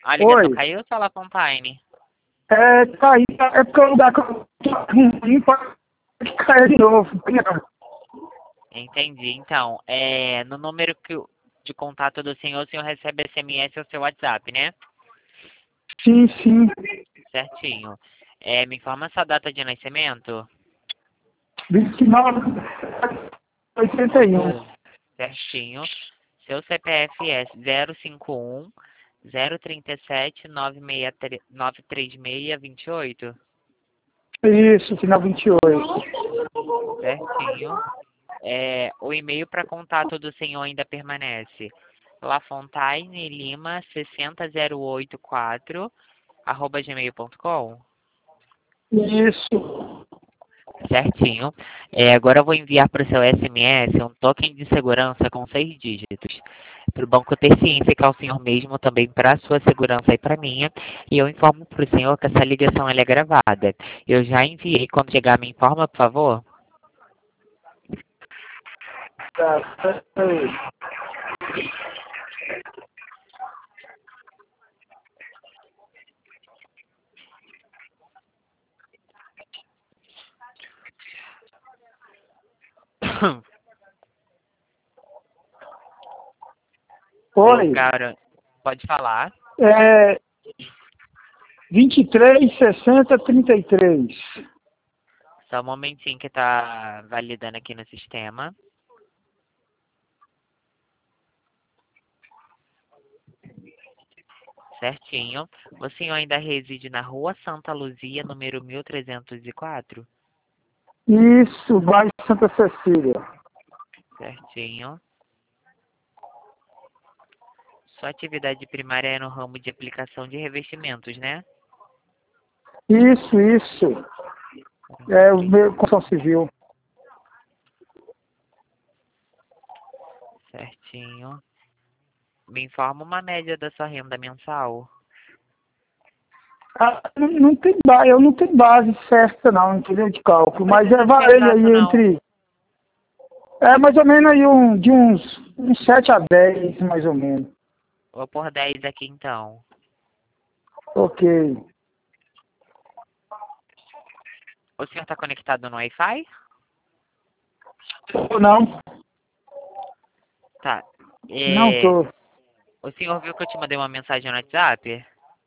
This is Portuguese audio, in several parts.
A ligação Oi. caiu, Sala Fontaine? Tá aí, é porque o lugar que eu tô ruim pode cair de novo. Entendi. Então, no número de contato do senhor, o senhor recebe SMS ao seu WhatsApp, né? Sim, sim. Certinho. Me informa sua data de nascimento? 29, 81. Certinho. Seu CPF é 051 037 936 28. Isso, final 28. Certinho. O e-mail para contato do senhor ainda permanece. Lafontaine Lima 60084 @gmail.com. Isso. Certinho. Agora eu vou enviar para o seu SMS um token de segurança com 6 dígitos. Para o banco ter ciência que é o senhor mesmo, também para a sua segurança e para a minha. E eu informo para o senhor que essa ligação ela é gravada. Eu já enviei. Quando chegar, me informa, por favor. Tá, aí. Oi. Cara, pode falar. 23, 60, 33. Só um momentinho que tá validando aqui no sistema. Certinho. O senhor ainda reside na Rua Santa Luzia, número 1304? Isso, bairro Santa Cecília. Certinho. Sua atividade primária é no ramo de aplicação de revestimentos, né? Isso. É o meu construção civil. Certinho. Me informa uma média da sua renda mensal. Não tem eu não tenho base certa não, entendeu, de cálculo, mas Precisa ser varia exato, aí não. entre, mais ou menos aí de uns 7 a 10, mais ou menos. Vou pôr 10 aqui, então. Ok. O senhor está conectado no Wi-Fi? Ou não? Tá. Não tô. O senhor viu que eu te mandei uma mensagem no WhatsApp?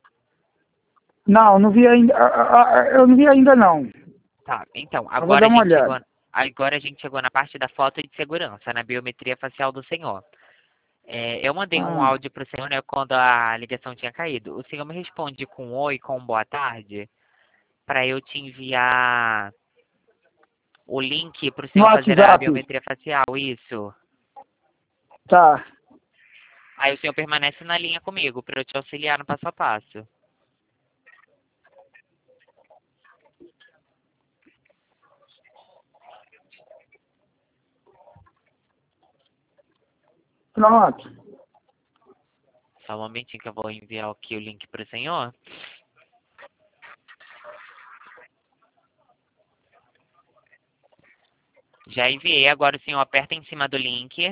Não vi ainda, eu não vi ainda não. Tá. Então, Eu vou dar uma olhada. agora a gente chegou na parte da foto de segurança, na biometria facial do senhor. Eu mandei um Ah, áudio pro senhor, né, quando a ligação tinha caído. O senhor me responde com oi, com boa tarde, para eu te enviar o link pro no senhor fazer a WhatsApp? biometria facial, isso. Tá. Aí o senhor permanece na linha comigo para eu te auxiliar no passo a passo. Pronto. Só um momentinho que eu vou enviar aqui o link pro senhor. Já enviei, agora o senhor aperta em cima do link.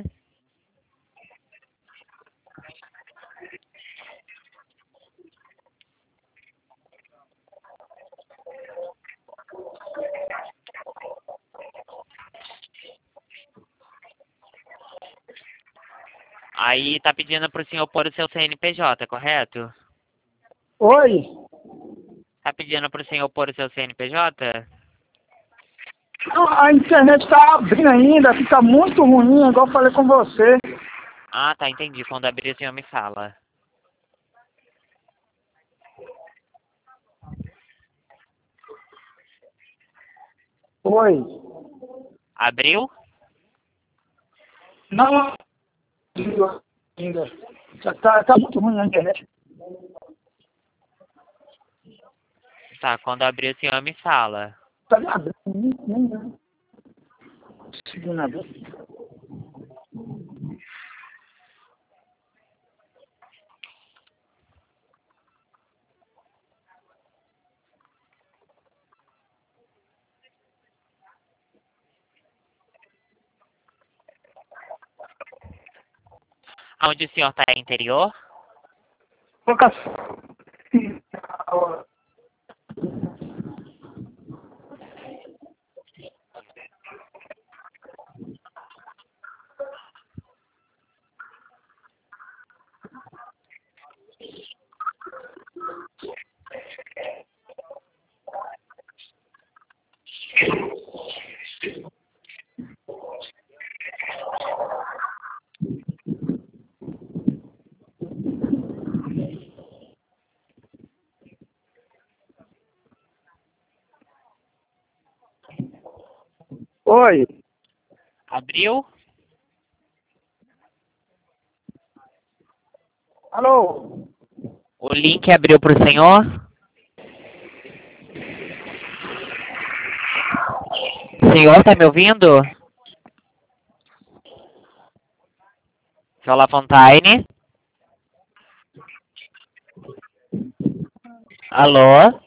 Aí tá pedindo pro senhor pôr o seu CNPJ, correto? Oi? Tá pedindo pro senhor pôr o seu CNPJ? Não, a internet tá abrindo ainda, fica muito ruim, igual eu falei com você. Ah, tá, entendi. Quando abrir o senhor me fala. Oi? Abriu? Não, ainda. Já tá muito ruim a internet. Tá, quando abrir o senhor me fala. Tá me abrindo, nem conseguindo abrir. Onde o senhor tá, é interior? Colocação. Oi. Abriu? Alô? O link abriu para o senhor? O senhor está me ouvindo? Seu Lafontaine? Alô?